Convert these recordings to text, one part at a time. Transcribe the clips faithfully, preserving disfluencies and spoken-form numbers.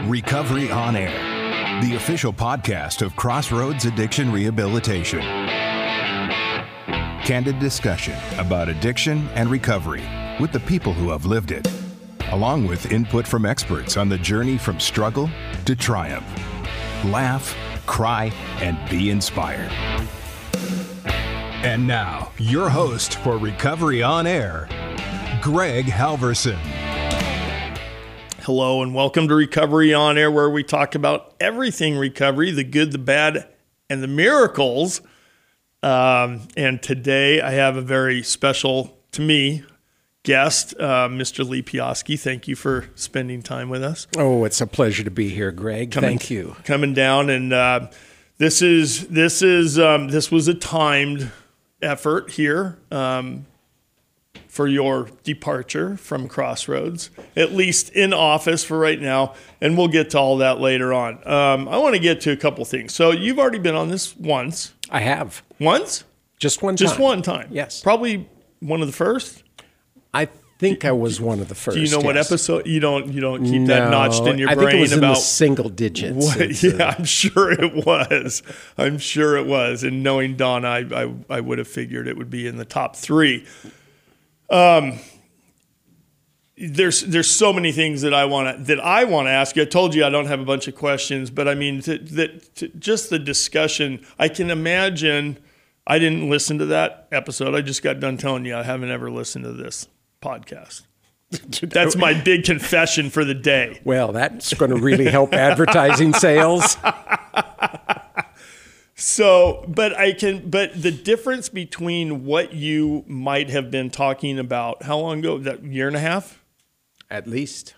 Recovery on Air, the official podcast of Crossroads Addiction Rehabilitation. Candid discussion about addiction and recovery with the people who have lived it, along with input from experts on the journey from struggle to triumph. Laugh, cry, and be inspired. And now, your host for Recovery on Air, Greg Halverson. Hello and welcome to Recovery on Air, where we talk about everything recovery, the good, the bad, and the miracles. Um, and today I have a very special, to me, guest, uh, Mister Lee Pioski. Thank you for spending time with us. Oh, it's a pleasure to be here, Greg. Coming, Thank you. Coming down, and uh, this is this is um, this was a timed effort here. Um, for your departure from Crossroads, at least in office for right now, and we'll get to all that later on. Um, I want to get to a couple things. So you've already been on this once. I have. Once? Just one time. Just one time? Yes. Probably one of the first? I think I was one of the first. Do you know yes. what episode? You don't You don't keep no, that notched in your I brain think it was about in the single digits. What, yeah, I'm sure it was. I'm sure it was. And knowing Donna, I, I, I would have figured it would be in the top three. Um, there's there's so many things that I want to that I want to ask you. I told you I don't have a bunch of questions, but I mean to, that to, just the discussion. I can imagine. I didn't listen to that episode. I just got done telling you I haven't ever listened to this podcast. That's my big confession for the day. Well, that's going to really help advertising sales. So, but I can, but the difference between what you might have been talking about, how long ago, that year and a half? At least.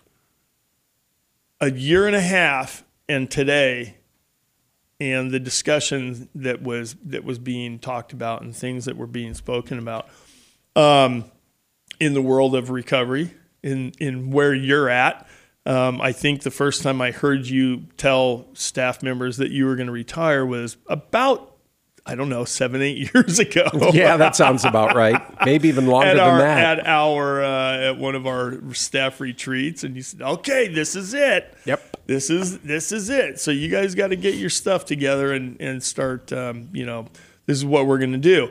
A year and a half and today, and the discussion that was, that was being talked about and things that were being spoken about um, in the world of recovery, in, in where you're at. Um, I think the first time I heard you tell staff members that you were going to retire was about, I don't know, seven, eight years ago. Yeah, that sounds about right. Maybe even longer at than our, that. At our, uh, at one of our staff retreats, and you said, "Okay, this is it. Yep, this is this is it. So you guys got to get your stuff together and and start. Um, you know, this is what we're going to do."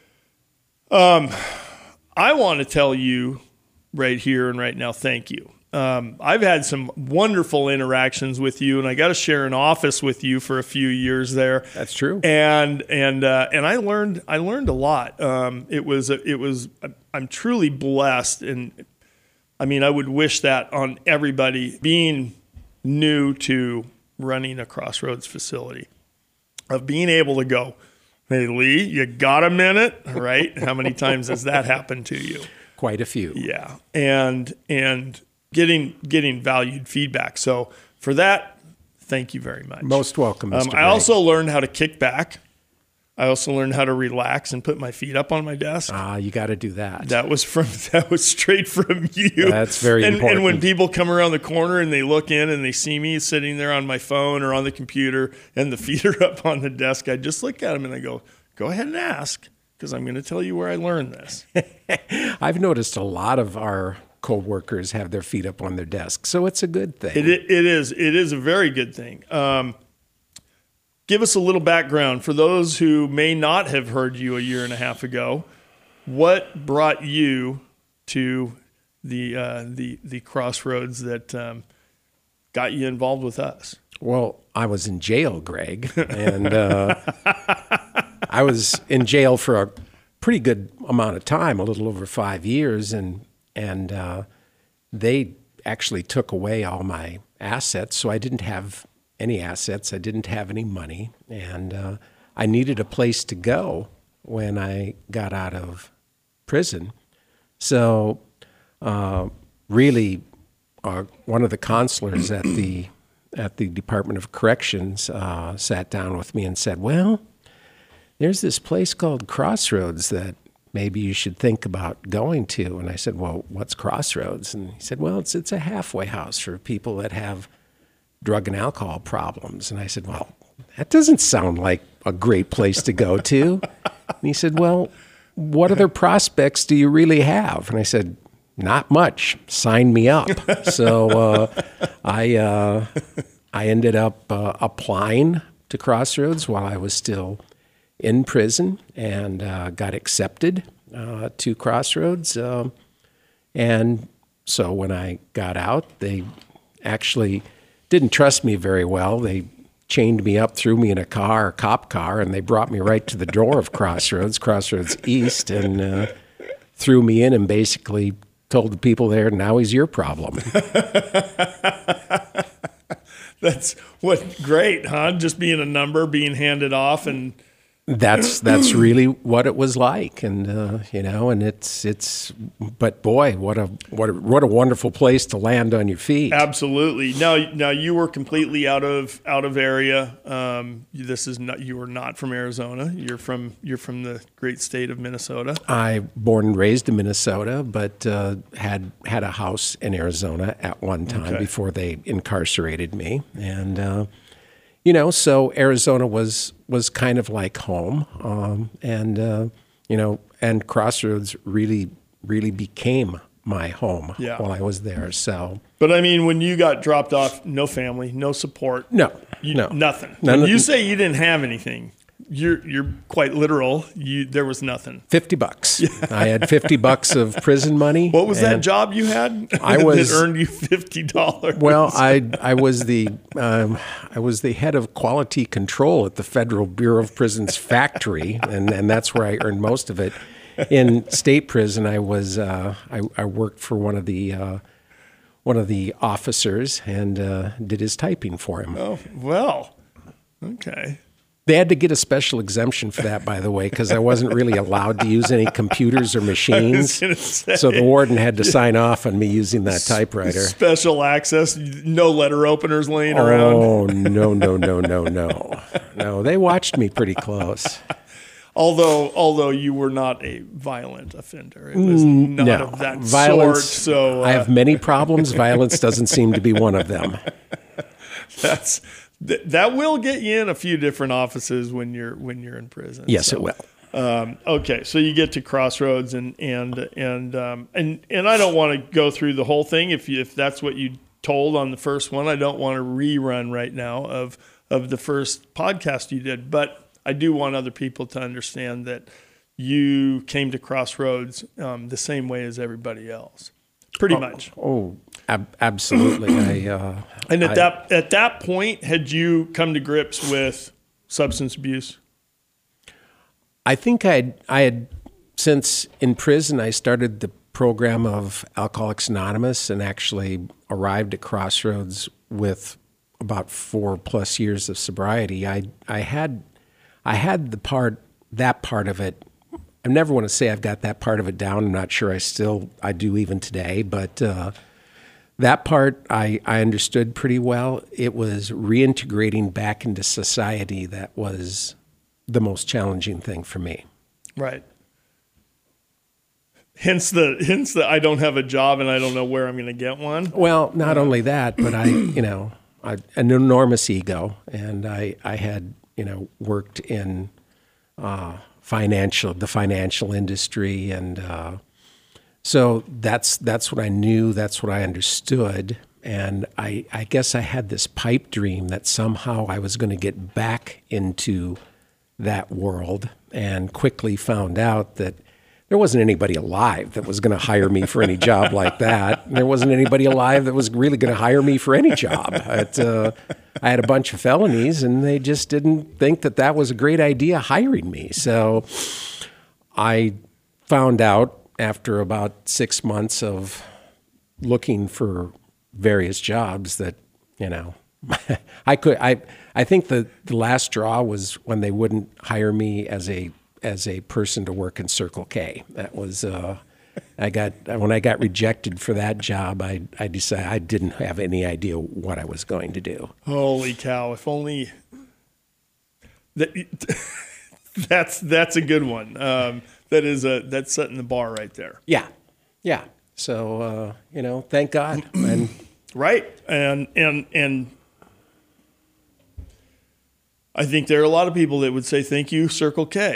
Um, I want to tell you right here and right now, thank you. Um, I've had some wonderful interactions with you, and I got to share an office with you for a few years there. That's true. And and uh, and I learned I learned a lot. Um, it was it was I'm truly blessed, and I mean I would wish that on everybody being new to running a Crossroads facility, of being able to go, "Hey Lee, you got a minute?" Right? How many times has that happened to you? Quite a few. Yeah, and and. Getting getting valued feedback. So for that, thank you very much. Most welcome, Mister Um, I Gray. also learned how to kick back. I also learned how to relax and put my feet up on my desk. Ah, you got to do that. That was from that was straight from you. That's very and, important. And when people come around the corner and they look in and they see me sitting there on my phone or on the computer and the feet are up on the desk, I just look at them and I go, "Go ahead and ask, because I'm going to tell you where I learned this." I've noticed a lot of our co-workers have their feet up on their desk, so it's a good thing. It, it is. It is a very good thing. Um, give us a little background for those who may not have heard you a year and a half ago. What brought you to the uh, the the Crossroads that um, got you involved with us? Well, I was in jail, Greg, and uh, I was in jail for a pretty good amount of time, a little over five years, and And uh, they actually took away all my assets, so I didn't have any assets. I didn't have any money, and uh, I needed a place to go when I got out of prison. So uh, really, uh, one of the counselors at the at the Department of Corrections uh, sat down with me and said, "Well, there's this place called Crossroads that maybe you should think about going to." And I said, "Well, what's Crossroads?" And he said, "Well, it's it's a halfway house for people that have drug and alcohol problems." And I said, "Well, that doesn't sound like a great place to go to." And he said, "Well, what other prospects do you really have?" And I said, "Not much. Sign me up." So uh, I uh, I ended up uh, applying to Crossroads while I was still in prison and uh, got accepted uh, to Crossroads. Um, and so when I got out, they actually didn't trust me very well. They chained me up, threw me in a car, a cop car, and they brought me right to the door of Crossroads, Crossroads East, and uh, threw me in and basically told the people there, now he's your problem. That's what great, huh? Just being a number, being handed off, and that's that's really what it was like, and uh, you know, and it's it's. But boy, what a what a, what a wonderful place to land on your feet. Absolutely. Now, now you were completely out of out of area. Um, this is not you were not from Arizona. You're from you're from the great state of Minnesota. I born and raised in Minnesota, but uh, had had a house in Arizona at one time Okay. before they incarcerated me, and. Uh, You know, so Arizona was was kind of like home, um, and uh, you know, and Crossroads really really became my home Yeah. while I was there. So, But I mean, when you got dropped off, no family, no support, no, you, no, nothing. None When of- you say you didn't have anything, you're you're quite literal. You there was nothing. fifty bucks. I had fifty bucks of prison money. What was that and- job you had? I was- that earned you fifty dollars. Well, I I was the um, I was the head of quality control at the Federal Bureau of Prisons factory, and, and that's where I earned most of it. In state prison, I was uh, I, I worked for one of the uh, one of the officers and uh, did his typing for him. Oh well, okay. They had to get a special exemption for that, by the way, because I wasn't really allowed to use any computers or machines. gonna say. So the warden had to sign off on me using that typewriter. Special access, no letter openers laying around. Oh, no, no, no, no, no. No, they watched me pretty close. Although, although you were not a violent offender, it was none No, of that violence. sort. So uh, I have many problems. Violence doesn't seem to be one of them. that's th- that will get you in a few different offices when you're when you're in prison. Yes, So, it will. Um, okay, so you get to Crossroads, and and and um, and and I don't want to go through the whole thing. If you, if that's what you told on the first one, I don't want to rerun right now of of the first podcast you did. But I do want other people to understand that you came to Crossroads um, the same way as everybody else, pretty much. Oh, ab- absolutely. I uh, And at I- that at that point, had you come to grips with substance abuse? I think I I had since in prison I started the program of Alcoholics Anonymous and actually arrived at Crossroads with about four plus years of sobriety. I I had I had the part that part of it. I never want to say I've got that part of it down. I'm not sure I still I do even today, but uh, that part I, I understood pretty well. It was reintegrating back into society that was the most challenging thing for me. Right. Hence the hence the I don't have a job and I don't know where I'm going to get one. Well, not only that, but I, you know, I, an enormous ego, and I, I had, you know, worked in uh, financial, the financial industry, and uh, so that's that's what I knew, that's what I understood, and I, I guess I had this pipe dream that somehow I was going to get back into that world, and quickly found out that there wasn't anybody alive that was going to hire me for any job like that. There wasn't anybody alive that was really going to hire me for any job. It, uh, I had a bunch of felonies, and they just didn't think that that was a great idea hiring me. So I found out after about six months of looking for various jobs that, you know, I could. I I think the, the last straw was when they wouldn't hire me as a as a person to work in Circle K. That was uh, I got when I got rejected for that job. I I decided I didn't have any idea what I was going to do. Holy cow! If only that, that's that's a good one. Um, that is a that's setting the bar right there. Yeah, yeah. So uh, you know, thank God. And Right, and and and I think there are a lot of people that would say thank you, Circle K.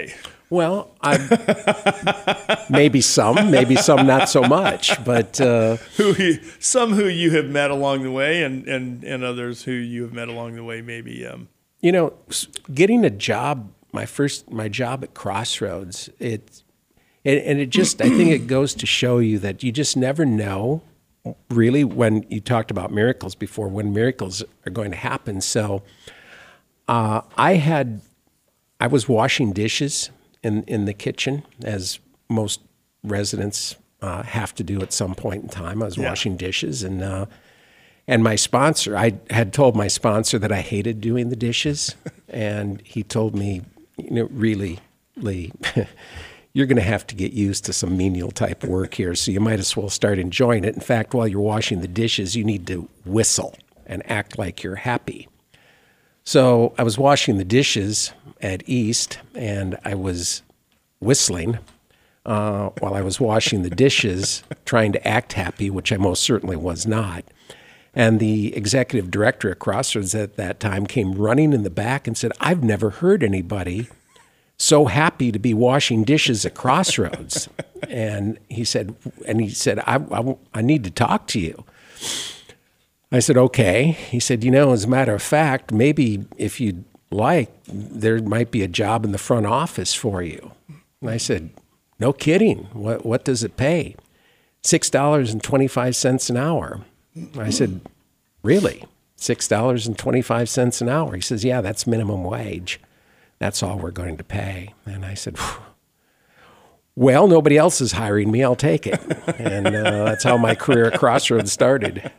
Well, I, maybe some, maybe some not so much, but uh, who you, some who you have met along the way, and, and, and others who you have met along the way, maybe. Um, you know, getting a job, my first my job at Crossroads, it and, and it just I think it goes to show you that you just never know, really, when you talked about miracles before, when miracles are going to happen. So, uh, I had I was washing dishes in, in the kitchen, as most residents uh, have to do at some point in time. I was yeah. washing dishes, and uh, and my sponsor, I had told my sponsor that I hated doing the dishes, and he told me, you know, really, Lee, you're going to have to get used to some menial type work here, so you might as well start enjoying it. In fact, while you're washing the dishes, you need to whistle and act like you're happy. So I was washing the dishes at East, and I was whistling uh, while I was washing the dishes, trying to act happy, which I most certainly was not. And the executive director at Crossroads at that time came running in the back and said, "I've never heard anybody so happy to be washing dishes at Crossroads." And he said, and he said, I, I, I need to talk to you. I said, okay. He said, you know, as a matter of fact, maybe if you'd like, there might be a job in the front office for you. And I said, no kidding. What what does it pay? six dollars and twenty-five cents an hour. I said, really? six dollars and twenty-five cents an hour? He says, yeah, that's minimum wage. That's all we're going to pay. And I said, well, nobody else is hiring me. I'll take it. And uh, that's how my career at Crossroads started.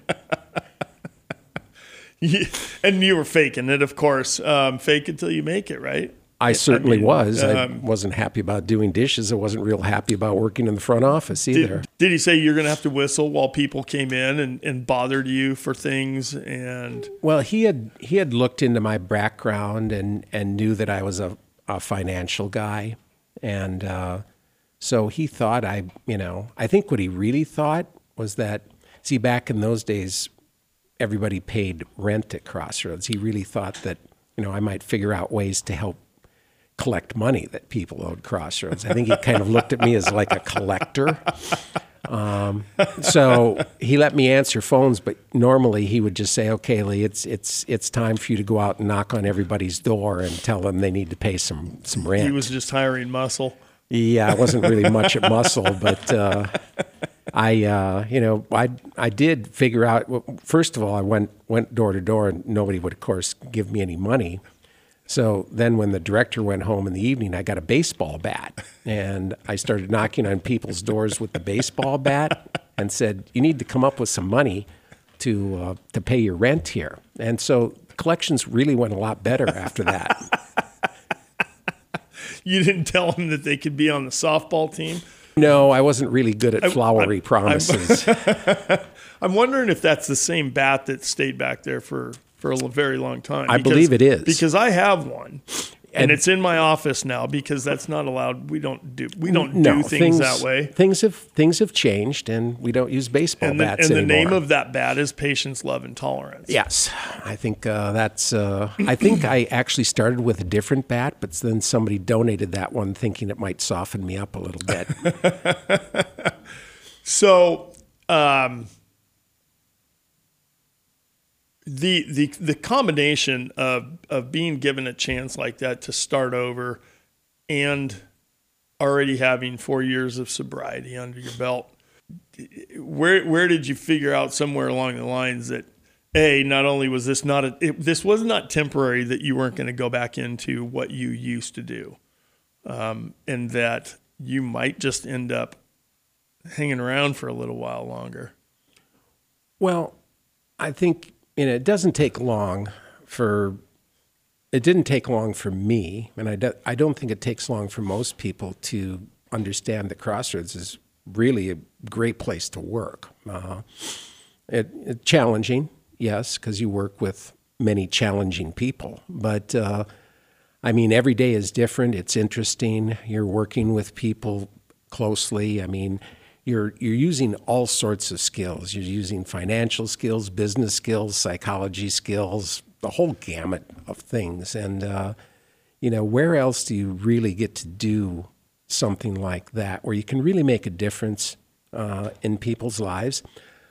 And you were faking it, of course. Um, fake it till you make it, right? I certainly I mean, was. Um, I um, wasn't happy about doing dishes. I wasn't real happy about working in the front office either. Did, did he say you're going to have to whistle while people came in and, and bothered you for things? And well, he had he had looked into my background and, and knew that I was a, a financial guy. And uh, so he thought I, you know, I think what he really thought was that, see, back in those days, everybody paid rent at Crossroads. He really thought that, you know, I might figure out ways to help collect money that people owed Crossroads. I think he kind of looked at me as like a collector. Um, so he let me answer phones, but normally he would just say, okay, Lee, it's it's it's time for you to go out and knock on everybody's door and tell them they need to pay some, some rent. He was just hiring muscle. Yeah, I wasn't really much at muscle, but uh, I, uh, you know, I I did figure out. Well, first of all, I went went door to door, and nobody would, of course, give me any money. So then, when the director went home in the evening, I got a baseball bat, and I started knocking on people's doors with the baseball bat, and said, "You need to come up with some money to uh, to pay your rent here." And so collections really went a lot better after that. You didn't tell them that they could be on the softball team? No, I wasn't really good at flowery I'm, promises. I'm, I'm wondering if that's the same bat that stayed back there for, for a very long time. I because, believe it is. Because I have one. And, and it's in my office now because that's not allowed. We don't do we don't no, do things, things that way. Things have things have changed, and we don't use baseball and the, bats and anymore. And the name of that bat is Patience, Love, and Tolerance. Yes, I think uh, that's. Uh, I think I actually started with a different bat, but then somebody donated that one, thinking it might soften me up a little bit. so. Um, The, the the combination of, of being given a chance like that to start over and already having four years of sobriety under your belt, where where did you figure out somewhere along the lines that, A, not only was this not a, it, this was not temporary, that you weren't going to go back into what you used to do, um, and that you might just end up hanging around for a little while longer? Well, I think... You know, it doesn't take long for, it didn't take long for me, and I, do, I don't think it takes long for most people to understand that Crossroads is really a great place to work. Uh, it, it challenging, yes, because you work with many challenging people, but uh, I mean, every day is different. It's interesting. You're working with people closely. I mean, You're you're using all sorts of skills. You're using financial skills, business skills, psychology skills, the whole gamut of things. And uh, you know, where else do you really get to do something like that where you can really make a difference uh, in people's lives?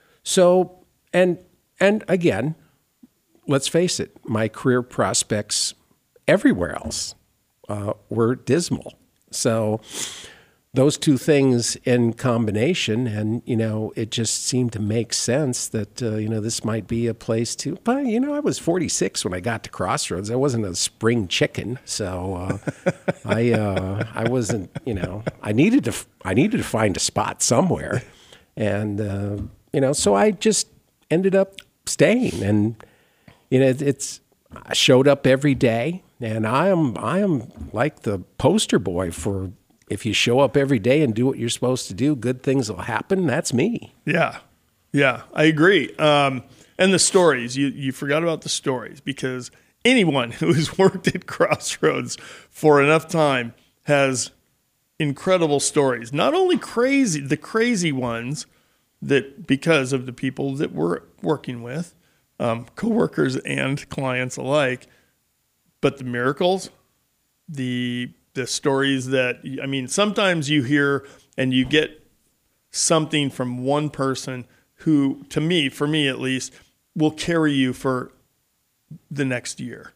So, and and again, let's face it, my career prospects everywhere else uh, were dismal. So those two things in combination, and, you know, it just seemed to make sense that, uh, you know, this might be a place to, but, you know, I was forty-six when I got to Crossroads. I wasn't a spring chicken. So uh, I uh, I wasn't, you know, I needed to, I needed to find a spot somewhere. And, uh, you know, so I just ended up staying. And, you know, it, it's, I showed up every day, and I am, I am like the poster boy for, if you show up every day and do what you're supposed to do, good things will happen. That's me. Yeah. Yeah, I agree. Um, and the stories, you, you forgot about the stories, because anyone who has worked at Crossroads for enough time has incredible stories. Not only crazy, the crazy ones that because of the people that we're working with, um, coworkers and clients alike, but the miracles, the the stories that, I mean, sometimes you hear and you get something from one person who, to me, for me at least, will carry you for the next year.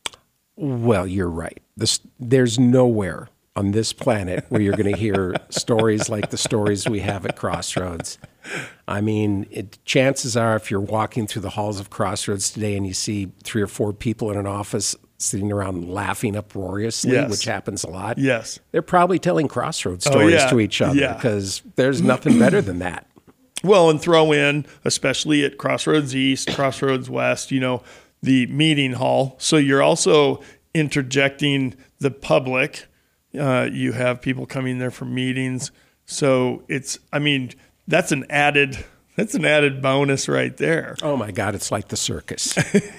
Well, you're right. This, there's nowhere on this planet where you're going to hear stories like the stories we have at Crossroads. I mean, it, chances are if you're walking through the halls of Crossroads today and you see three or four people in an office sitting around laughing uproariously, yes. which happens a lot. Yes. They're probably telling Crossroads stories oh, yeah. to each other yeah. because there's nothing better than that. Well, and throw in, especially at Crossroads East, Crossroads West, you know, the meeting hall. So you're also interjecting the public. Uh, you have people coming there for meetings. So it's, I mean, that's an added, that's an added bonus right there. Oh my God, it's like the circus.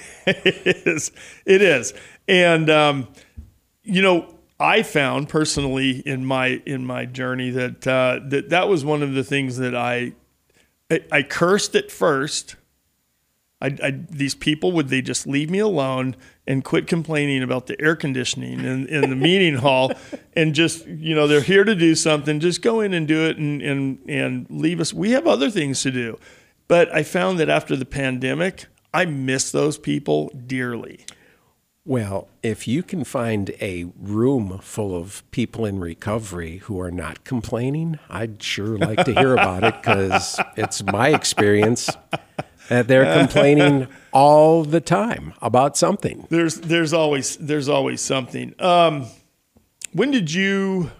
It is. It is. And, um, you know, I found personally in my, in my journey that, uh, that that was one of the things that I, I, I cursed at first. I, I, these people, would they just leave me alone and quit complaining about the air conditioning in, in the meeting hall and just, you know, they're here to do something, just go in and do it and, and, and leave us. We have other things to do. But I found that after the pandemic, I miss those people dearly. Well, if you can find a room full of people in recovery who are not complaining, I'd sure like to hear about it, because it's my experience that they're complaining all the time about something. There's there's always there's always something. Um, when did you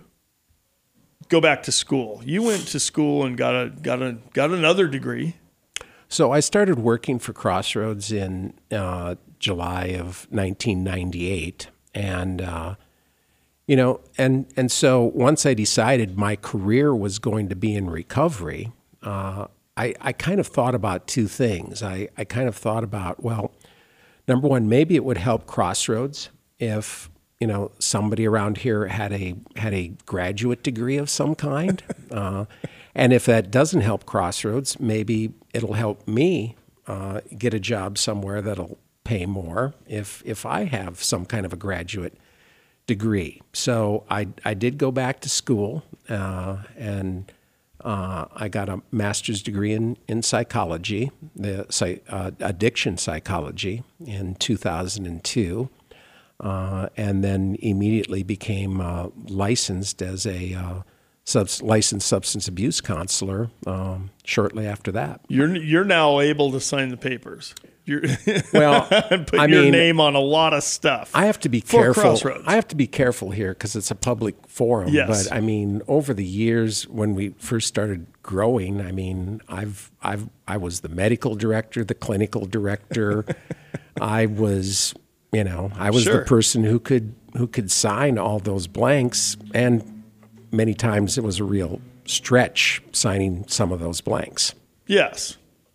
go back to school? You went to school and got a got a got another degree. So I started working for Crossroads in uh, July of nineteen ninety-eight, and uh, you know, and and so once I decided my career was going to be in recovery, uh, I I kind of thought about two things. I I kind of thought about, well, number one, maybe it would help Crossroads if, you know, somebody around here had a had a graduate degree of some kind. Uh, And if that doesn't help Crossroads, maybe it'll help me uh, get a job somewhere that'll pay more if if I have some kind of a graduate degree. So I I did go back to school, uh, and uh, I got a master's degree in, in psychology, the uh, addiction psychology, in two thousand two, uh, and then immediately became uh, licensed as a uh, Subs- licensed substance abuse counselor um, shortly after that. You're you're now able to sign the papers. You're well, put I your mean, name on a lot of stuff. I have to be for careful. Crossroads. I have to be careful here because it's a public forum. Yes. But I mean, over the years when we first started growing, I mean, I've I've I was the medical director, the clinical director. I was, you know, I was Sure. the person who could who could sign all those blanks, and many times it was a real stretch signing some of those blanks. Yes.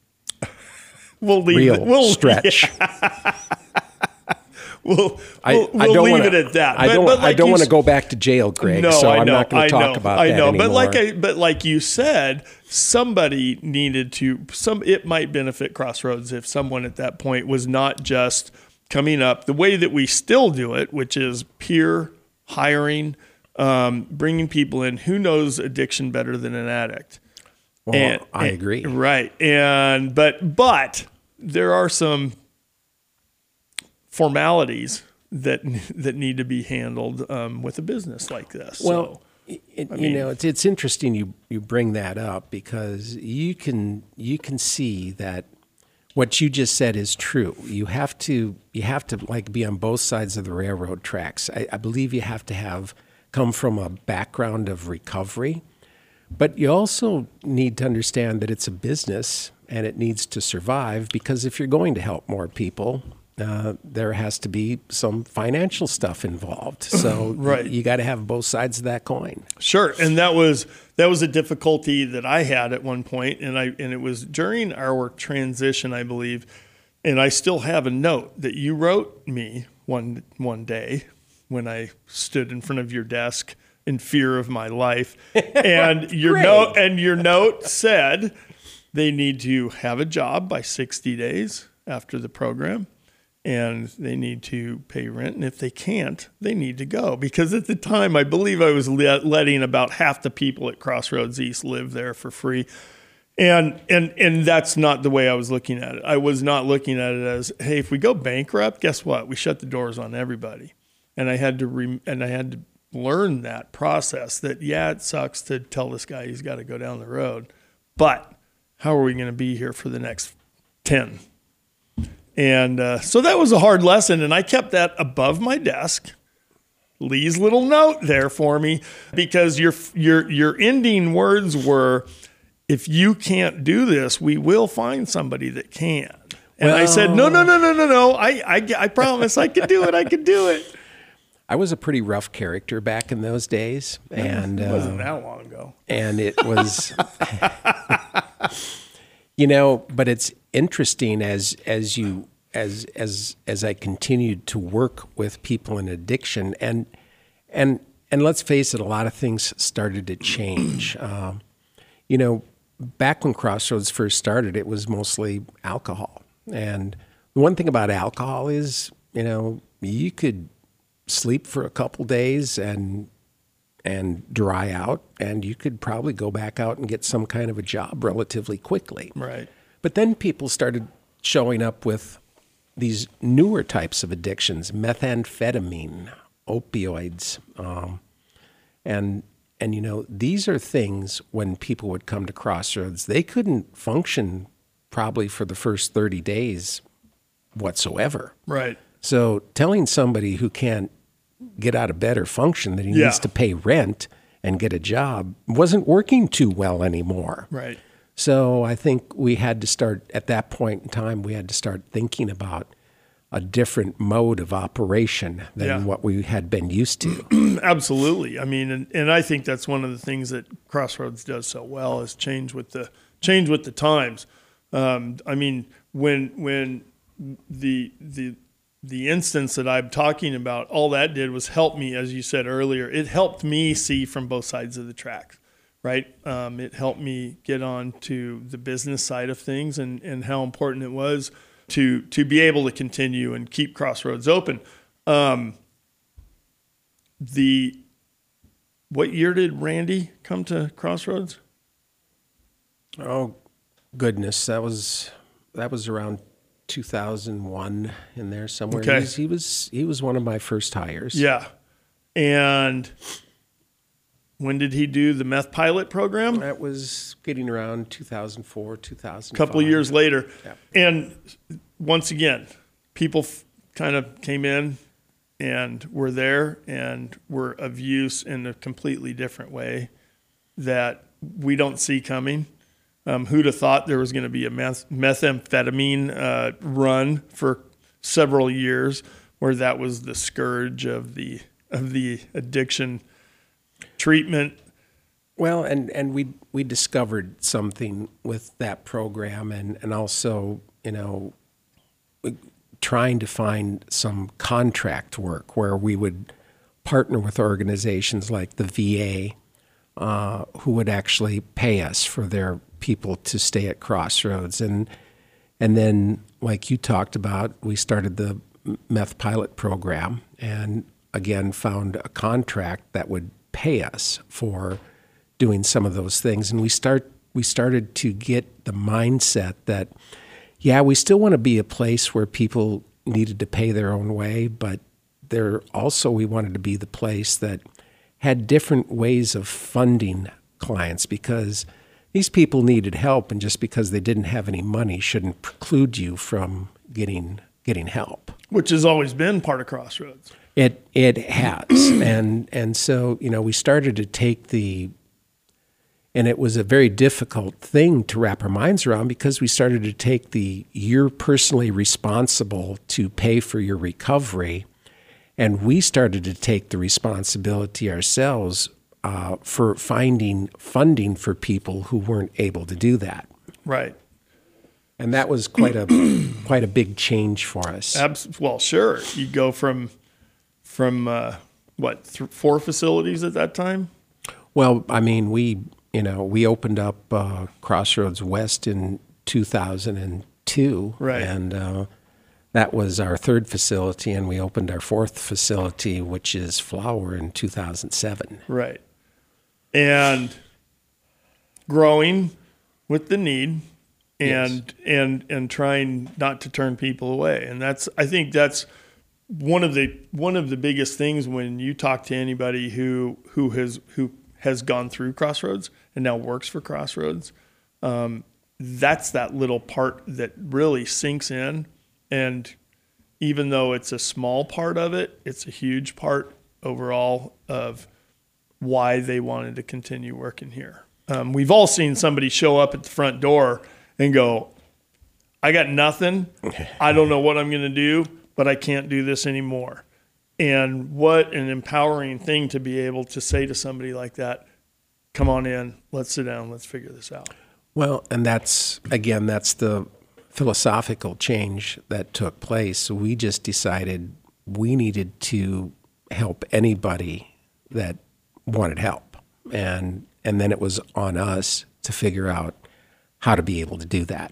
We'll leave Real it. We'll, stretch. Yeah. we'll we'll, I, we'll I don't leave wanna, it at that. I but, don't. but I like don't you want to s- go back to jail, Greg. No, so I I'm know, not going I to talk know, about I that know. anymore. But like I, but like you said, somebody needed to. Some it might benefit Crossroads if someone at that point was not just coming up the way that we still do it, which is peer hiring, um, bringing people in. Who knows addiction better than an addict? Well, and, I and, agree. Right. And but but there are some formalities that that need to be handled um, with a business like this. Well, so, it, I you mean, know, it's it's interesting you you bring that up because you can you can see that what you just said is true. You have to you have to like be on both sides of the railroad tracks. I, I believe you have to have come from a background of recovery, but you also need to understand that it's a business and it needs to survive, because if you're going to help more people, uh, there has to be some financial stuff involved. So right. you, you got to have both sides of that coin. Sure, and that was that was a difficulty that I had at one point, and I and it was during our transition, I believe, and I still have a note that you wrote me one one day when I stood in front of your desk in fear of my life, and your Great. note and your note said they need to have a job by sixty days after the program, and they need to pay rent. And if they can't, they need to go. Because at the time, I believe I was letting about half the people at Crossroads East live there for free. And and and that's not the way I was looking at it. I was not looking at it as, hey, if we go bankrupt, guess what? We shut the doors on everybody. And I had to re- and I had to learn that process that, yeah, it sucks to tell this guy he's got to go down the road, but how are we going to be here for the next ten? And uh, so that was a hard lesson, and I kept that above my desk. Lee's little note there for me, because your your your ending words were, if you can't do this, we will find somebody that can. And well, I said, no, no, no, no, no, no. I, I, I promise I could do it. I could do it. I was a pretty rough character back in those days. And it wasn't uh, that long ago. And it was, you know, but it's interesting as as you as as as I continued to work with people in addiction, and and and let's face it, a lot of things started to change. Um, you know, back when Crossroads first started, it was mostly alcohol. And the one thing about alcohol is, you know, you could sleep for a couple days and and dry out, and you could probably go back out and get some kind of a job relatively quickly. Right. But then people started showing up with these newer types of addictions: methamphetamine, opioids, um, and and you know, these are things when people would come to Crossroads, they couldn't function probably for the first thirty days whatsoever. Right. So telling somebody who can't get out of bed or function that he Yeah. needs to pay rent and get a job wasn't working too well anymore. Right. So I think we had to start, at that point in time, we had to start thinking about a different mode of operation than Yeah. what we had been used to. Absolutely. I mean, and, and I think that's one of the things that Crossroads does so well is change with the change with the times. Um, I mean, when when the the the instance that I'm talking about, all that did was help me, as you said earlier. It helped me see from both sides of the tracks, right? Um, it helped me get on to the business side of things, and, and how important it was to to be able to continue and keep Crossroads open. Um, the what year did Randy come to Crossroads? Oh, goodness, that was that was around two thousand one in there somewhere. Okay. He was, he was he was one of my first hires. Yeah. And when did he do the meth pilot program? That was getting around two thousand four, two thousand A five. couple of years later. Yeah. And once again, people f- kind of came in and were there and were of use in a completely different way that we don't see coming. Um, who'd have thought there was going to be a meth- methamphetamine uh, run for several years, where that was the scourge of the of the addiction treatment? Well, and, and we we discovered something with that program, and, and also, you know, trying to find some contract work where we would partner with organizations like the V A, uh, who would actually pay us for their people to stay at Crossroads. And and then, like you talked about, we started the meth pilot program. And again, found a contract that would pay us for doing some of those things. And we start we started to get the mindset that, yeah, we still want to be a place where people needed to pay their own way, but there also we wanted to be the place that had different ways of funding clients, because these people needed help, and just because they didn't have any money shouldn't preclude you from getting getting help. Which has always been part of Crossroads. It it has, and and so you know we started to take the, and it was a very difficult thing to wrap our minds around, because we started to take the you're personally responsible to pay for your recovery, and we started to take the responsibility ourselves uh, for finding funding for people who weren't able to do that. Right. And that was quite a quite a big change for us. Abs- well, sure. You go from from uh, what th- four facilities at that time. Well, I mean, we you know we opened up uh, Crossroads West in two thousand two, right? And uh, that was our third facility, and we opened our fourth facility, which is Flower, in two thousand seven. Right. And growing with the need. And yes. and and trying not to turn people away, and that's I think that's one of the one of the biggest things when you talk to anybody who who has who has gone through Crossroads and now works for Crossroads. Um, that's that little part that really sinks in, and even though it's a small part of it, it's a huge part overall of why they wanted to continue working here. Um, we've all seen somebody show up at the front door and go, I got nothing. I don't know what I'm going to do, but I can't do this anymore. And what an empowering thing to be able to say to somebody like that, come on in, let's sit down, let's figure this out. Well, and that's, again, that's the philosophical change that took place. We just decided we needed to help anybody that wanted help. And, and then it was on us to figure out how to be able to do that.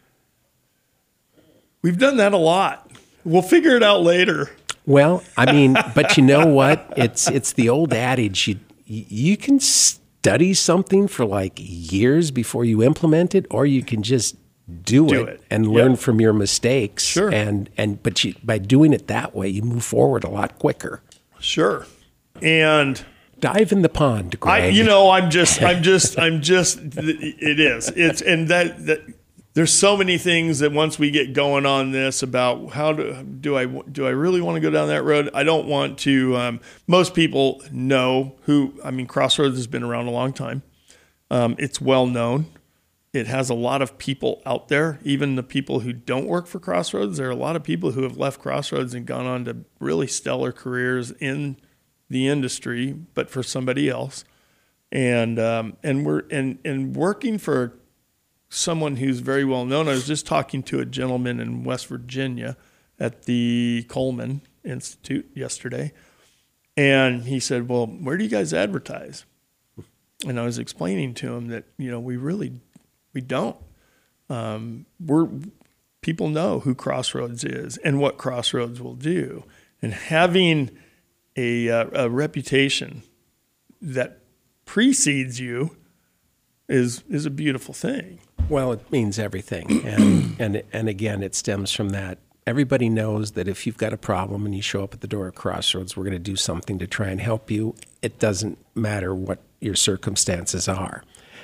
We've done that a lot. We'll figure it out later. Well, I mean, but you know what? It's it's the old adage, you you can study something for like years before you implement it, or you can just do, do it, it and learn yep. from your mistakes. Sure. And and but you, by doing it that way, you move forward a lot quicker. Sure. And dive in the pond, Greg. I, you know, I'm just, I'm just, I'm just. It is. It's and that that there's so many things that once we get going on this about how do do I do I really want to go down that road? I don't want to. Um, most people know who. I mean, Crossroads has been around a long time. Um, it's well known. It has a lot of people out there. Even the people who don't work for Crossroads, there are a lot of people who have left Crossroads and gone on to really stellar careers in the industry, but for somebody else, and um, and we're and and working for someone who's very well known. I was just talking to a gentleman in West Virginia at the Coleman Institute yesterday, and he said, "Well, where do you guys advertise?" And I was explaining to him that you know we really we don't. Um, we're people know who Crossroads is and what Crossroads will do, and having A, uh, a reputation that precedes you is is a beautiful thing. Well, it means everything, and and and again, it stems from that. Everybody knows that if you've got a problem and you show up at the door of Crossroads, we're going to do something to try and help you. It doesn't matter what your circumstances are,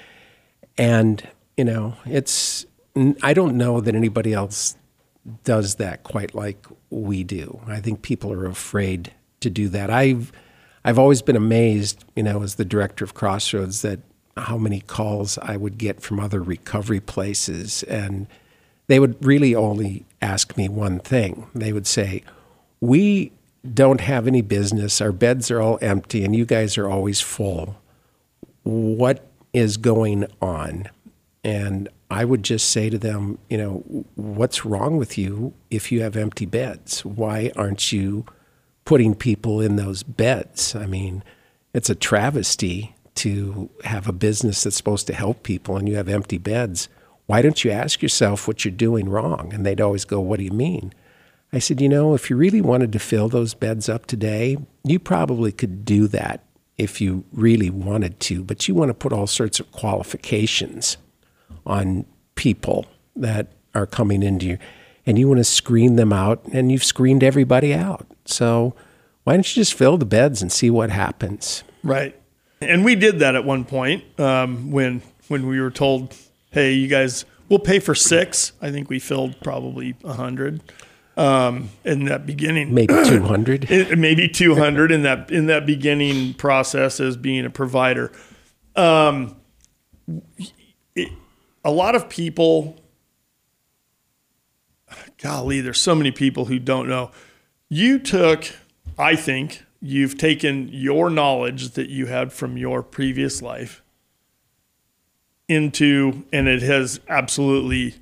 and you know, it's. I don't know that anybody else does that quite like we do. I think people are afraid to do that. I've I've always been amazed, you know, as the director of Crossroads, that how many calls I would get from other recovery places, and they would really only ask me one thing. They would say, "We don't have any business. Our beds are all empty, and you guys are always full. What is going on?" And I would just say to them, you know, what's wrong with you if you have empty beds? Why aren't you putting people in those beds? I mean, it's a travesty to have a business that's supposed to help people and you have empty beds. Why don't you ask yourself what you're doing wrong? And they'd always go, what do you mean? I said, you know, if you really wanted to fill those beds up today, you probably could do that if you really wanted to, but you want to put all sorts of qualifications on people that are coming into you, and you want to screen them out, and you've screened everybody out. So why don't you just fill the beds and see what happens? Right. And we did that at one point um, when when we were told, hey, you guys, we'll pay for six. I think we filled probably one hundred. Um, in that beginning, maybe two hundred, maybe two hundred in that in that beginning process as being a provider. Um, it, a lot of people, golly, there's so many people who don't know. You took, I think, you've taken your knowledge that you had from your previous life into, and it has absolutely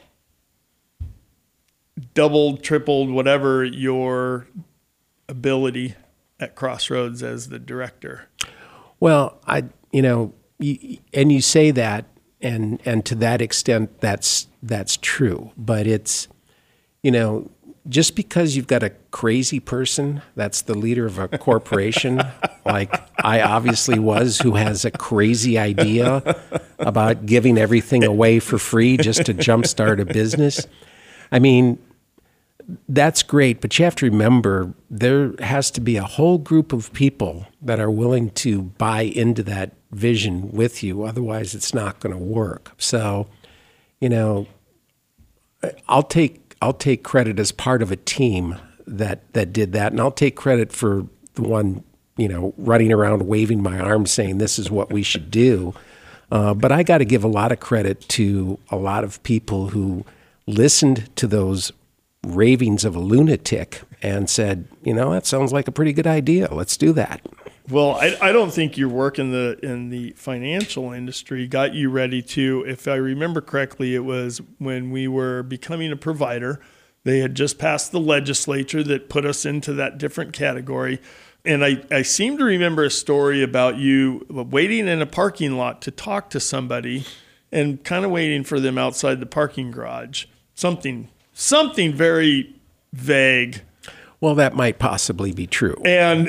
doubled, tripled, whatever your ability at Crossroads as the director. Well, I, you know, you, and you say that, and and to that extent, that's that's true. But it's, you know, just because you've got a crazy person that's the leader of a corporation, like I obviously was, who has a crazy idea about giving everything away for free just to jumpstart a business. I mean, that's great, but you have to remember there has to be a whole group of people that are willing to buy into that vision with you. Otherwise, it's not going to work. So, you know, I'll take I'll take credit as part of a team that that did that, and I'll take credit for the one, you know, running around waving my arms saying this is what we should do. Uh, but I got to give a lot of credit to a lot of people who listened to those ravings of a lunatic and said, you know, that sounds like a pretty good idea. Let's do that. Well, I, I don't think your work in the in the financial industry got you ready to, if I remember correctly, it was when we were becoming a provider. They had just passed the legislature that put us into that different category. And I, I seem to remember a story about you waiting in a parking lot to talk to somebody and kind of waiting for them outside the parking garage. Something Something very vague. Well, that might possibly be true. And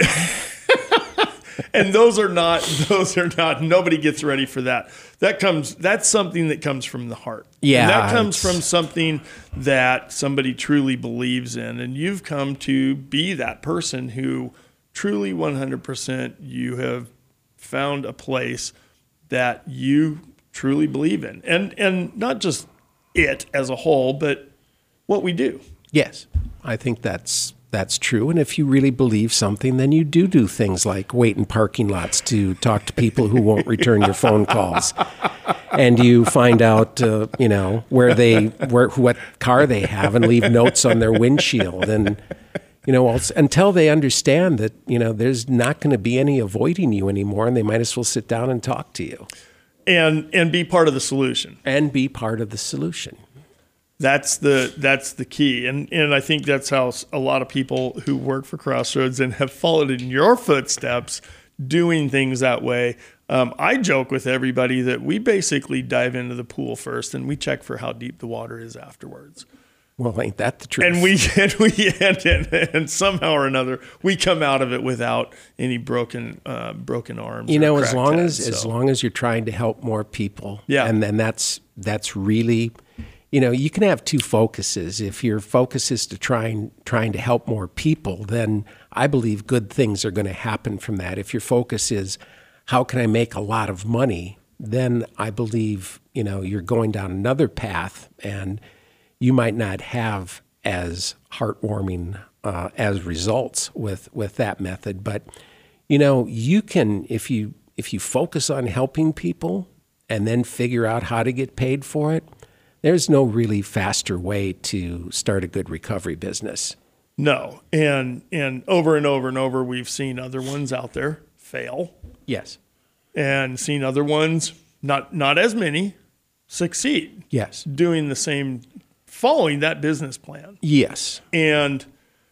and those are not those are not nobody gets ready for that. That comes that's something that comes from the heart. Yeah. And that comes from something that somebody truly believes in. And you've come to be that person who truly one hundred percent you have found a place that you truly believe in. And and not just it as a whole, but what we do. Yes, I think that's that's true. And if you really believe something, then you do do things like wait in parking lots to talk to people who won't return your phone calls, and you find out, uh, you know, where they, where what car they have, and leave notes on their windshield, and you know, until they understand that, you know, there's not going to be any avoiding you anymore, and they might as well sit down and talk to you, and and be part of the solution, and be part of the solution. That's the that's the key, and and I think that's how a lot of people who work for Crossroads and have followed in your footsteps, doing things that way. Um, I joke with everybody that we basically dive into the pool first, and we check for how deep the water is afterwards. Well, ain't that the truth? And we and we and, and, and somehow or another we come out of it without any broken uh, broken arms. You know, or as long heads, as so. as long as you're trying to help more people, yeah, and then that's that's really. You know, you can have two focuses. If your focus is to try and trying to help more people, then I believe good things are going to happen from that. If your focus is how can I make a lot of money, then I believe, you know, you're going down another path, and you might not have as heartwarming uh, as results with with that method. But you know, you can if you if you focus on helping people and then figure out how to get paid for it. There's no really faster way to start a good recovery business. No. And and over and over and over, we've seen other ones out there fail. Yes. And seen other ones, not not as many, succeed. Yes. Doing the same, following that business plan. Yes. And,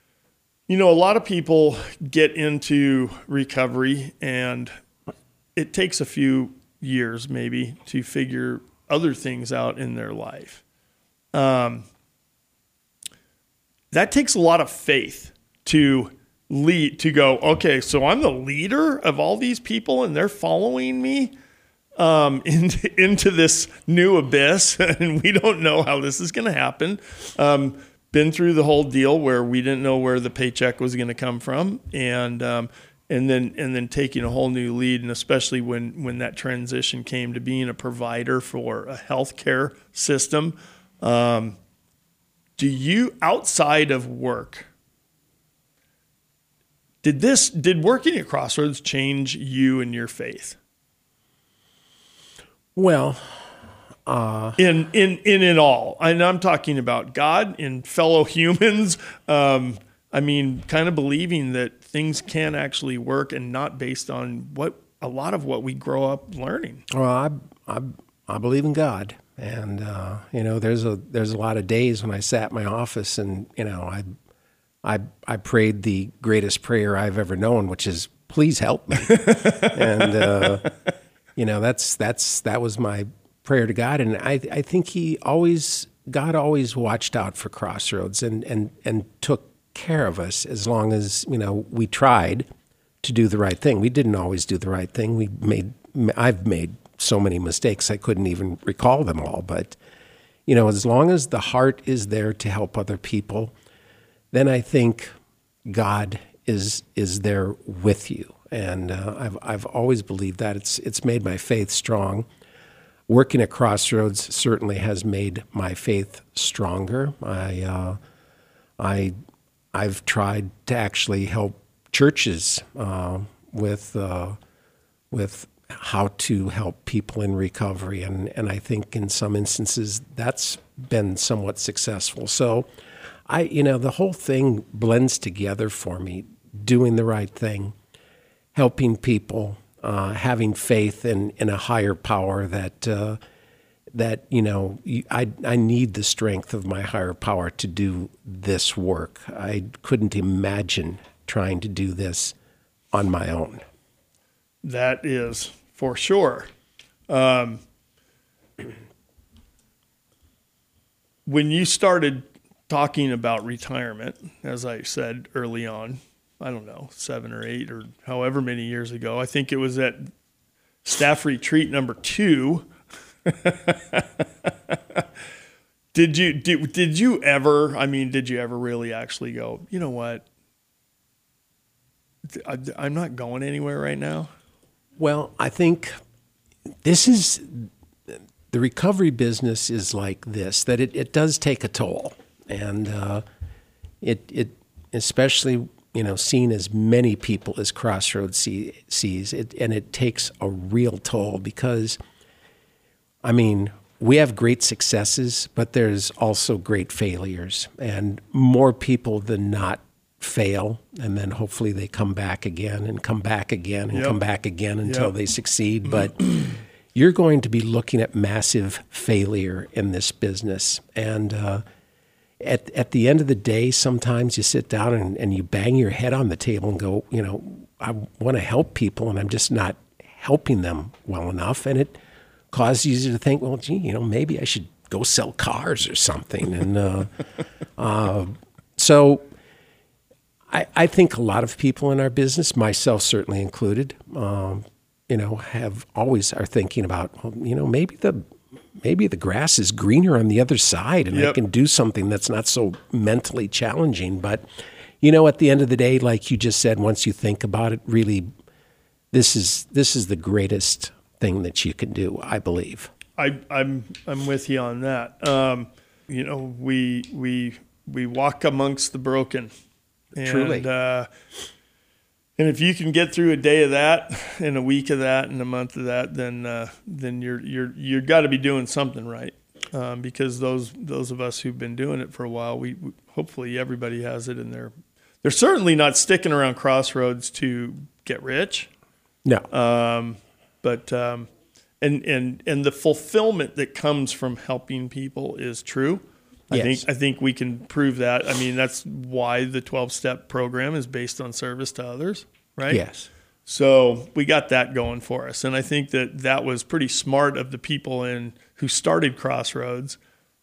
you know, a lot of people get into recovery, and it takes a few years maybe to figure other things out in their life. Um, that takes a lot of faith to lead, to go, okay, so I'm the leader of all these people and they're following me um, into, into this new abyss, and we don't know how this is going to happen. Um, been through the whole deal where we didn't know where the paycheck was going to come from, and um, and then and then taking a whole new lead, and especially when when that transition came to being a provider for a healthcare system. Um, do you, outside of work, did this did working at Crossroads change you and your faith? Well, uh, in in in it all, and I'm talking about God and fellow humans. Um, I mean, kind of believing that things can actually work and not based on what a lot of what we grow up learning. Well, I I, I believe in God, and uh, you know, there's a there's a lot of days when I sat in my office and you know I I I prayed the greatest prayer I've ever known, which is please help me, and uh, you know that's that's that was my prayer to God, and I I think He always God always watched out for Crossroads and and and took care of us as long as you know we tried to do the right thing. We didn't always do the right thing. We made I've made so many mistakes I couldn't even recall them all. But you know, as long as the heart is there to help other people, then I think God is is there with you. And uh, I've I've always believed that. It's it's made my faith strong. Working at Crossroads certainly has made my faith stronger. I uh, I I've tried to actually help churches uh, with uh, with how to help people in recovery, and and I think in some instances that's been somewhat successful. So, I you know the whole thing blends together for me: doing the right thing, helping people, uh, having faith in in a higher power that. Uh, that, you know, I, I need the strength of my higher power to do this work. I couldn't imagine trying to do this on my own. That is for sure. Um, when you started talking about retirement, as I said early on, I don't know, seven or eight or however many years ago, I think it was at staff retreat number two. did you did, did you ever I mean did you ever really actually go, you know what, I, I'm not going anywhere right now? Well, I think this is the recovery business is like this, that it, it does take a toll, and uh, it it especially you know seeing as many people as Crossroads see, sees it, and it takes a real toll because I mean, we have great successes, but there's also great failures, and more people than not fail, and then hopefully they come back again and come back again and yep. come back again until yep. they succeed. But you're going to be looking at massive failure in this business. And uh, at at the end of the day, sometimes you sit down and, and you bang your head on the table and go, you know, I want to help people, and I'm just not helping them well enough. And it causes you to think, well, gee, you know, maybe I should go sell cars or something. And uh, uh, so I, I think a lot of people in our business, myself certainly included, um, you know, have always are thinking about, well, you know, maybe the maybe the grass is greener on the other side, and yep. I can do something that's not so mentally challenging. But, you know, at the end of the day, like you just said, once you think about it, really, this is this is the greatest thing that you can do, I believe. I, I'm I'm with you on that. Um, you know, we we we walk amongst the broken, and, Truly. Uh, and if you can get through a day of that, and a week of that, and a month of that, then uh, then you're you're you've got to be doing something right. Um, because those those of us who've been doing it for a while, we, we hopefully everybody has it in their. They're certainly not sticking around Crossroads to get rich. No. Um, But um, and and and the fulfillment that comes from helping people is true. I Yes. think I think we can prove that. I mean, that's why the twelve-step program is based on service to others, right? Yes. So we got that going for us, and I think that that was pretty smart of the people in who started Crossroads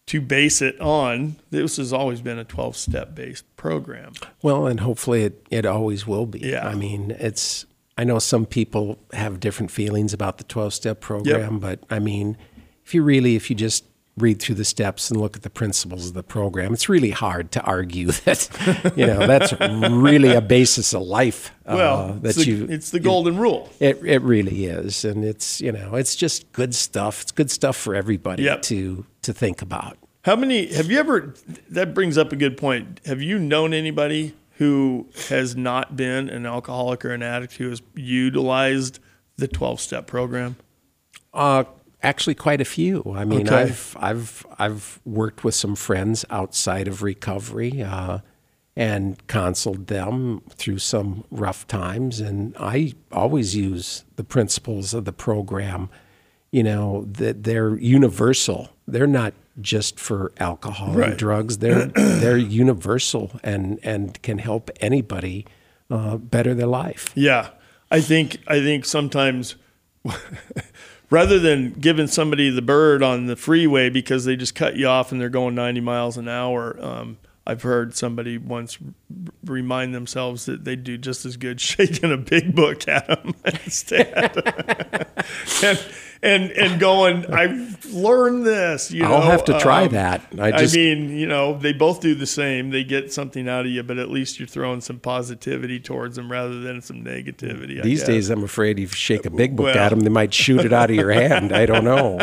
to base it on. This has always been a twelve-step based program. Well, and hopefully it, it always will be. Yeah. I mean, it's, I know some people have different feelings about the twelve-step program, Yep. but I mean, if you really, if you just read through the steps and look at the principles of the program, it's really hard to argue that, you know, that's really a basis of life. Well, uh, that it's, the, you, it's the you- golden rule. It it really is, and it's, you know, it's just good stuff. It's good stuff for everybody Yep. to to think about. How many have you ever? That brings up a good point. Have you known anybody who has not been an alcoholic or an addict who has utilized the twelve-step program? Uh, actually, quite a few. I mean, Okay. I've I've I've worked with some friends outside of recovery uh, and counseled them through some rough times, and I always use the principles of the program. You know, that they're universal. They're not just for alcohol Right. and drugs. They're they're universal and and can help anybody uh, better their life. Yeah, I think I think sometimes rather than giving somebody the bird on the freeway because they just cut you off and they're going ninety miles an hour, um, I've heard somebody once r- remind themselves that they'd do just as good shaking a big book at them instead, and and and going, I've learned this. You know, I'll have to try um, that. I just I mean, you know, they both do the same. They get something out of you, but at least you're throwing some positivity towards them rather than some negativity. I These guess. days, I'm afraid if you shake a big book Well- at them, they might shoot it out of your hand. I don't know.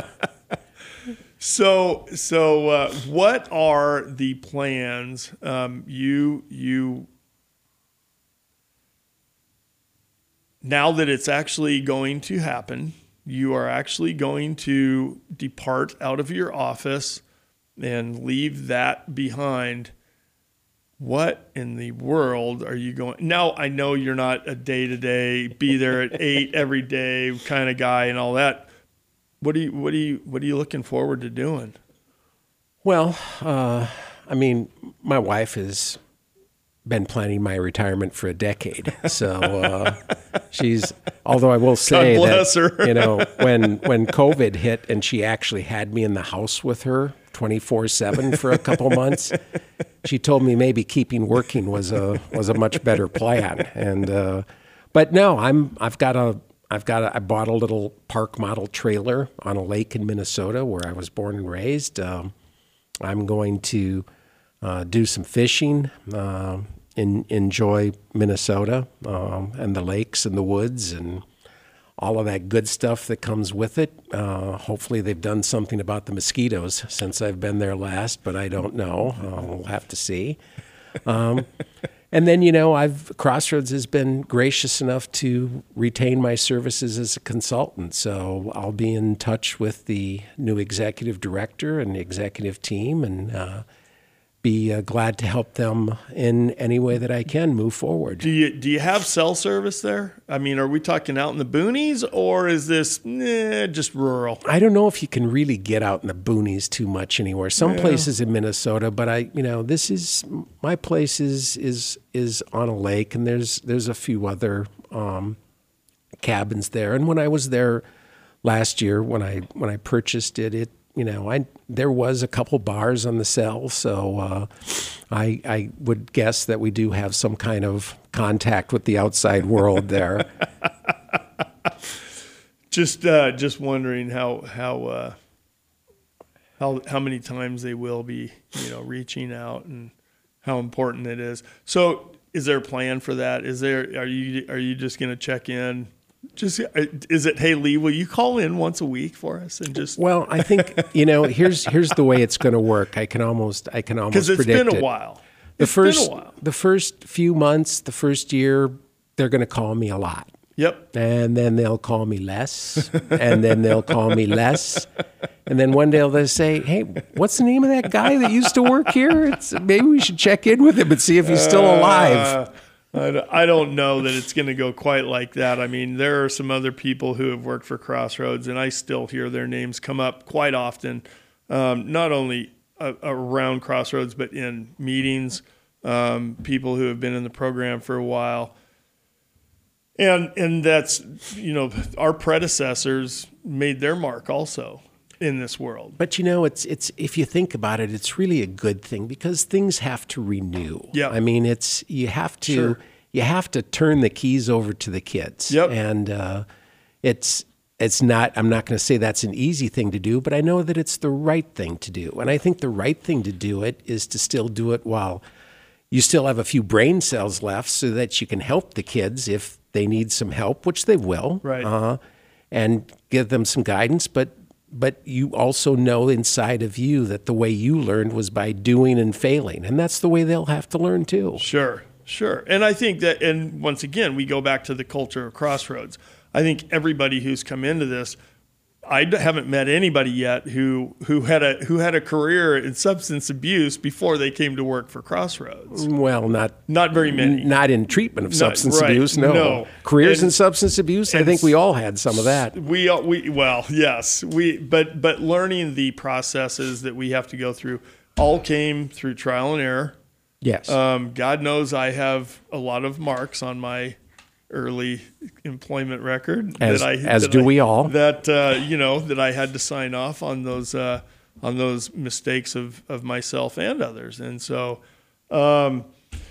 So, so uh, what are the plans? Um, you, you. Now that it's actually going to happen, you are actually going to depart out of your office and leave that behind. What in the world are you going? Now, I know you're not a day-to-day, be there at eight every day kind of guy and all that. What do you, what do you, what are you looking forward to doing? Well, uh, I mean, my wife has been planning my retirement for a decade. So uh, she's, although I will say God bless that, her. you know, when, when COVID hit and she actually had me in the house with her twenty-four seven for a couple months, she told me maybe keeping working was a, was a much better plan. And, uh, but no, I'm, I've got a, I've got a, I bought a little park model trailer on a lake in Minnesota where I was born and raised. Um, I'm going to uh, do some fishing, uh, in, enjoy Minnesota um, and the lakes and the woods and all of that good stuff that comes with it. Uh, hopefully they've done something about the mosquitoes since I've been there last, but I don't know. Uh, we'll have to see. Um, and then, you know, I've Crossroads has been gracious enough to retain my services as a consultant. So I'll be in touch with the new executive director and the executive team and uh, be uh, glad to help them in any way that I can move forward. Do you do you have cell service there? I mean, are we talking out in the boonies or is this eh, just rural? I don't know if you can really get out in the boonies too much anywhere. Some places in Minnesota, but I, you know, this is my place is is is on a lake, and there's there's a few other um, cabins there. And when I was there last year, when I when I purchased it, it you know, I there was a couple bars on the cell, so uh, I I would guess that we do have some kind of contact with the outside world there. Just uh, just wondering how how uh, how how many times they will be, you know, reaching out and how important it is. So, is there a plan for that? Is there are you are you just going to check in? Just is it, hey Lee, will you call in once a week for us and just Well, I think, you know, here's here's the way it's going to work. I can almost I can almost because it's predict been a it. while. The It's first been a while. the first few months, the first year, they're going to call me a lot. Yep. And then they'll call me less, and then they'll call me less, and then one day they'll say, "Hey, what's the name of that guy that used to work here? It's, maybe we should check in with him and see if he's still alive." Uh, I d- I don't know that it's going to go quite like that. I mean, there are some other people who have worked for Crossroads, and I still hear their names come up quite often, um, not only uh, around Crossroads, but in meetings, um, people who have been in the program for a while. And and that's, you know, our predecessors made their mark also. in this world. But you know, it's it's if you think about it, it's really a good thing because things have to renew. Yeah. I mean, it's you have to Sure. you have to turn the keys over to the kids. Yep. And uh, it's it's not. I'm not going to say that's an easy thing to do, but I know that it's the right thing to do. And I think the right thing to do it is to still do it while you still have a few brain cells left, so that you can help the kids if they need some help, which they will. Right. Uh, and give them some guidance, but but you also know inside of you that the way you learned was by doing and failing, and that's the way they'll have to learn too. Sure, sure. And I think that, and once again, we go back to the culture of Crossroads. I think everybody who's come into this, I d- haven't met anybody yet who who had a who had a career in substance abuse before they came to work for Crossroads. Well, not Not very many. not in treatment of substance right, abuse. No, no. careers And- in substance abuse. I and think we all had some of that. We all- we well, yes, we but but learning the processes that we have to go through all came through trial and error. Yes. Um, God knows I have a lot of marks on my early employment record. As- that I, as that do I- we all. That uh, you know that I had to sign off on those uh, on those mistakes of of myself and others, and so um,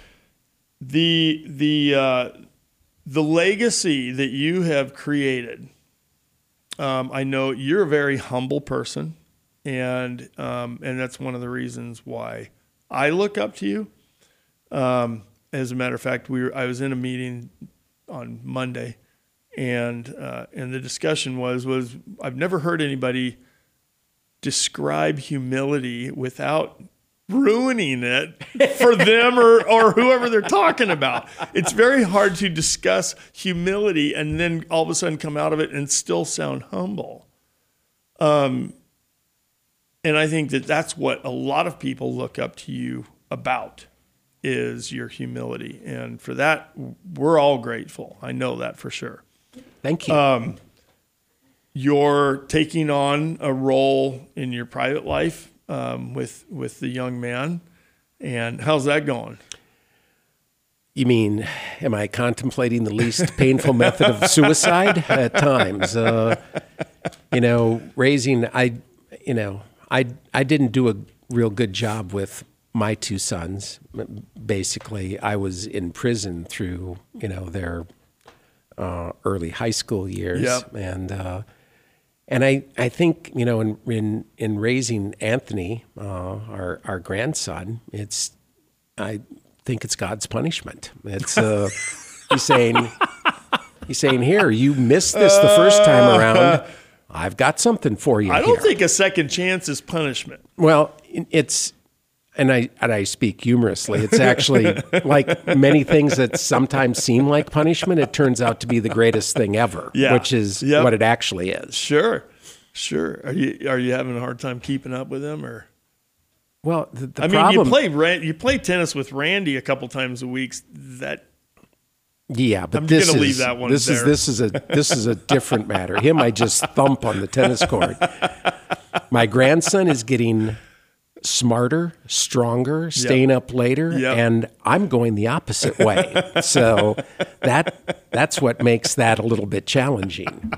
the the uh, the legacy that you have created. Um, I know you're a very humble person, and um, and that's one of the reasons why I look up to you. Um, as a matter of fact, we were, I was in a meeting on Monday, and uh, and the discussion was was I've never heard anybody describe humility without ruining it for them or, or whoever they're talking about. It's very hard to discuss humility and then all of a sudden come out of it and still sound humble. Um, and I think that that's what a lot of people look up to you about, is your humility. And for that, we're all grateful. I know that for sure. Thank you. Um, you're taking on a role in your private life um, with with the young man. And how's that going? You mean, am I contemplating the least painful method of suicide? At times, uh, you know, raising, I, you know, I, I didn't do a real good job with my two sons. Basically, I was in prison through, you know, their uh, early high school years. Yep. And, uh, and I, I think, you know, in, in, in raising Anthony, uh, our, our grandson, it's, I think it's God's punishment. It's, uh, he's saying, he's saying, here, you missed this the first time around. I've got something for you I here. don't think a second chance is punishment. Well, it's, and I and I speak humorously. It's actually like many things that sometimes seem like punishment. It turns out to be the greatest thing ever, Yeah. which is Yep. what it actually is. Sure, sure. Are you are you having a hard time keeping up with him, or? Well, the, the I mean, problem, you play Ran- you play tennis with Randy a couple times a week. That yeah, but I'm this gonna is leave that one this is there. this is a this is a different matter. Him, I just thump on the tennis court. My grandson is getting smarter, stronger, staying up later, Yep. and I'm going the opposite way. So that that's what makes that a little bit challenging.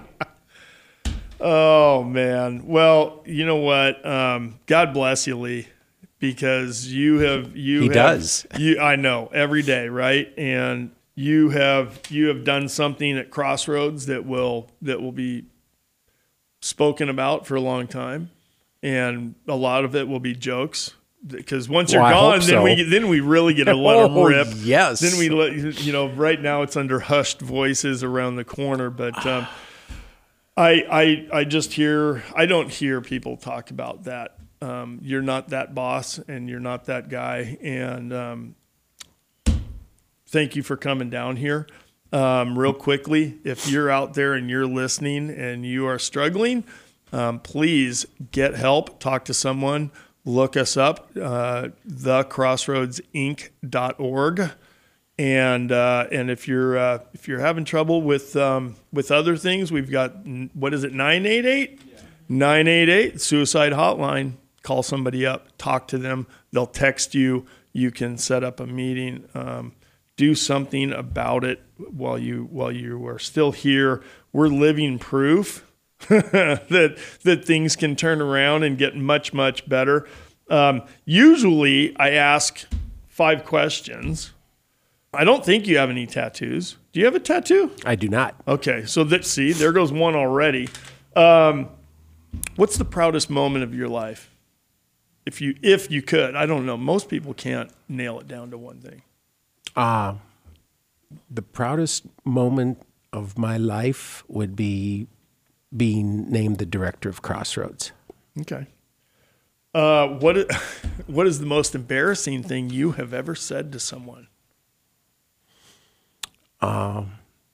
Oh man. Well, you know what? Um, God bless you, Lee, because you have you He have, does. You I know every day, right? And you have you have done something at Crossroads that will that will be spoken about for a long time, and a lot of it will be jokes. Because once Well, you're I gone, hope then so. we then we really get to let them Oh, rip. yes. Then we let you know. Right now, it's under hushed voices around the corner, but. Um, I, I I just hear I don't hear people talk about that. Um, you're not that boss, and you're not that guy. And um, thank you for coming down here. Um, real quickly, if you're out there and you're listening and you are struggling, um, please get help. Talk to someone. Look us up, uh, the crossroads inc dot org. And uh, and if you're uh, if you're having trouble with um, with other things, we've got, what is it, nine eight eight? nine eight eight, suicide hotline. Call somebody up, talk to them. They'll text you. You can set up a meeting. Um, do something about it while you while you are still here. We're living proof that that things can turn around and get much, much better. Um, usually I ask five questions. I don't think you have any tattoos. Do you have a tattoo? I do not. Okay, so that, see, there goes one already. Um, what's the proudest moment of your life? If you if you could. I don't know. Most people can't nail it down to one thing. Uh, the proudest moment of my life would be being named the director of Crossroads. Okay. Uh, what is, what is the most embarrassing thing you have ever said to someone? Um,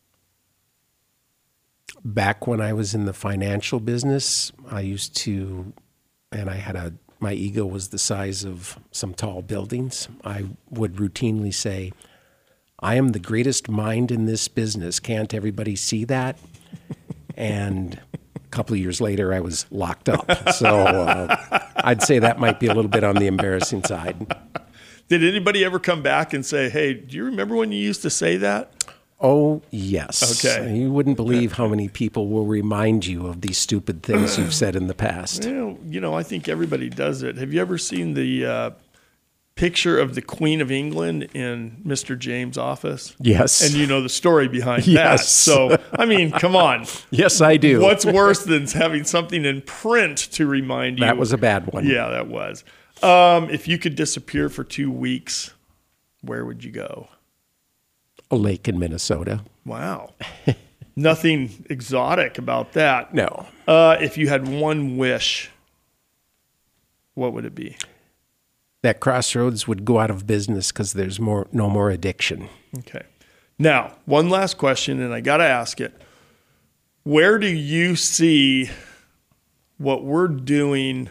back when I was in the financial business, I used to, and I had a, my ego was the size of some tall buildings. I would routinely say, I am the greatest mind in this business. Can't everybody see that? And a couple of years later, I was locked up. So uh, I'd say that might be a little bit on the embarrassing side. Did anybody ever come back and say, hey, do you remember when you used to say that? Oh, yes. Okay. You wouldn't believe how many people will remind you of these stupid things you've said in the past. Well, you know, I think everybody does it. Have you ever seen the uh, picture of the Queen of England in Mister James' office? Yes. And you know the story behind Yes. that. So, I mean, come on. Yes, I do. What's worse than having something in print to remind you? That was a bad one. Yeah, that was. Um, if you could disappear for two weeks, where would you go? A lake in Minnesota. Wow. Nothing exotic about that. No. Uh, if you had one wish, what would it be? That Crossroads would go out of business because there's more no more addiction. Okay. Now, one last question, and I got to ask it. Where do you see what we're doing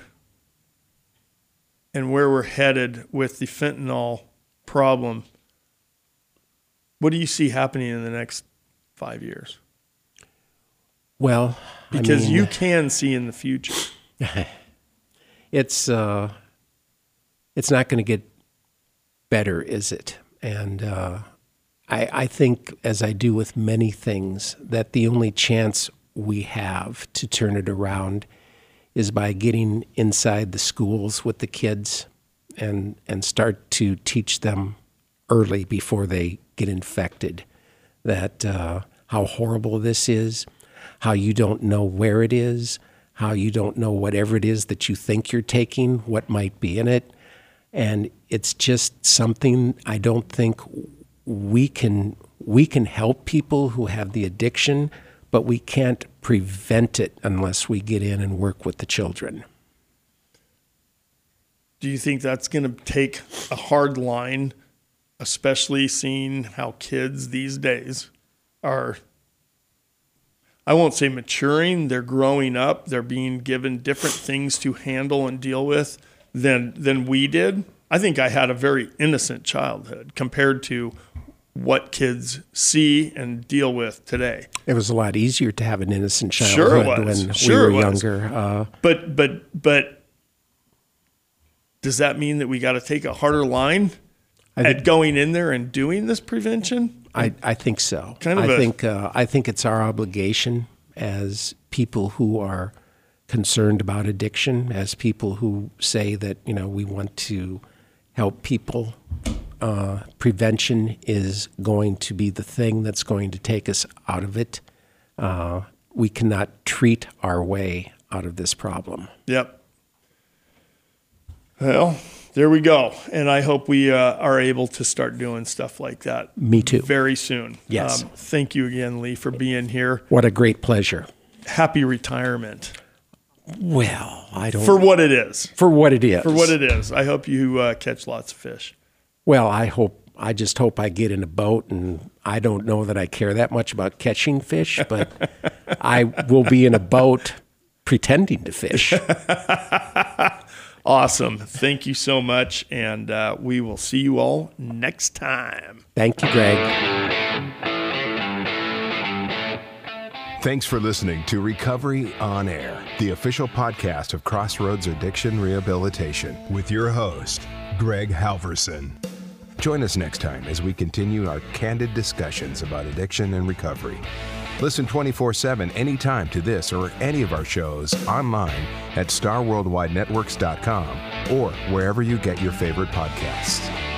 and where we're headed with the fentanyl problem? What do you see happening in the next five years? Well, Because I mean, you can see in the future. it's uh, it's not going to get better, is it? And uh, I, I think, as I do with many things, that the only chance we have to turn it around is by getting inside the schools with the kids and and start to teach them early before they get infected, that uh, how horrible this is, how you don't know where it is, how you don't know whatever it is that you think you're taking, what might be in it. And it's just something I don't think we can we can help people who have the addiction, but we can't prevent it unless we get in and work with the children. Do you think that's going to take a hard line, especially seeing how kids these days are, I won't say maturing, they're growing up, they're being given different things to handle and deal with than than we did? I think I had a very innocent childhood compared to what kids see and deal with today. It was a lot easier to have an innocent Sure it childhood was. when Sure we it were was. younger. Uh, But but but does that mean that we got to take a harder line I at think, going in there and doing this prevention? I, I think so. Kind of I a- think uh, I think it's our obligation as people who are concerned about addiction, as people who say that, you know, we want to help people. Uh, prevention is going to be the thing that's going to take us out of it. Uh, we cannot treat our way out of this problem. Yep. Well, there we go. And I hope we uh, are able to start doing stuff like that. Me too. Very soon. Yes. Um, thank you again, Lee, for being here. What a great pleasure. Happy retirement. Well, I don't... For what it is. For what it is. For what it is. I hope you uh, catch lots of fish. Well, I hope, I just hope I get in a boat, and I don't know that I care that much about catching fish, but I will be in a boat pretending to fish. Awesome. Thank you so much. And uh, we will see you all next time. Thank you, Greg. Thanks for listening to Recovery on Air, the official podcast of Crossroads Addiction Rehabilitation, with your host, Greg Halverson. Join us next time as we continue our candid discussions about addiction and recovery. Listen twenty-four seven anytime to this or any of our shows online at star worldwide networks dot com or wherever you get your favorite podcasts.